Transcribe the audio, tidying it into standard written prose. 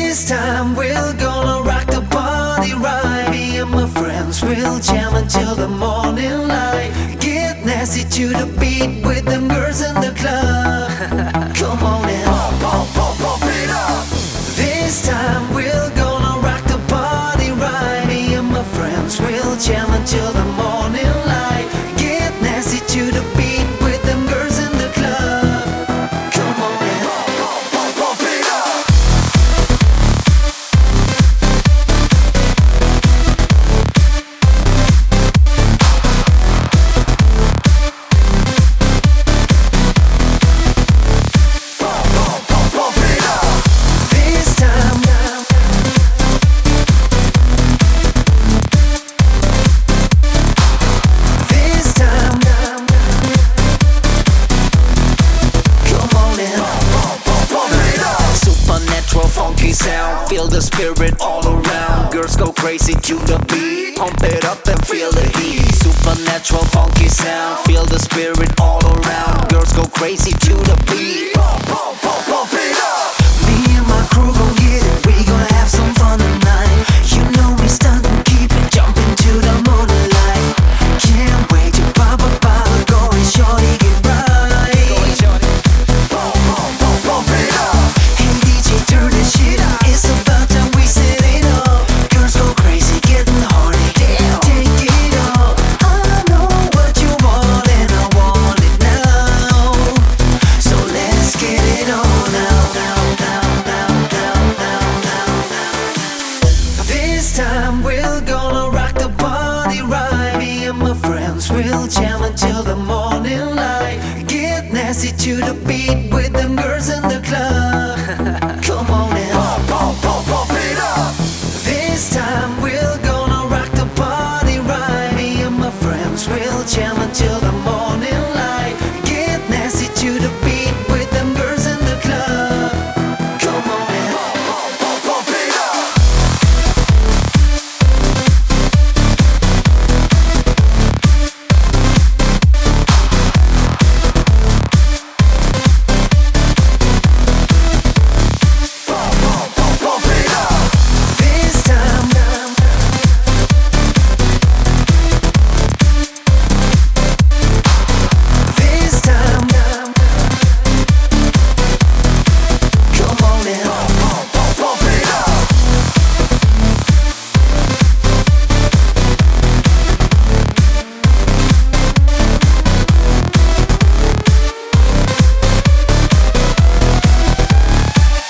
This time we're gonna rock the party right. Me and my friends will jam until the morning light. Get nasty to the beat with them girls in the club. Come on and pump it up. This time we're gonna rock the party right. Me and my friends will jam until the morning light. Get nasty to the beat with them girls in the club. Come on and pump it up. Funky sound, feel the spirit all around. Girls go crazy to the beat, pump it up and feel the heat. Supernatural funky sound, feel the spirit all around. Girls go crazy to the beat, pump it up. Me and my crew gon' get it, we gonna have some fun tonight. You know we stunt and keep it jumping to the moonlight. Can't wait to pop a bottle, go and shorty get right. Pump it up. Hey DJ, turn this shit up. It's about time we set it up. Girls go crazy, getting horny. Damn, take it up. I know what you want and I want it now. So let's get it on now. This time we're gonna rock the party right. Me and my friends will jam until the morning light. Get nasty to the beat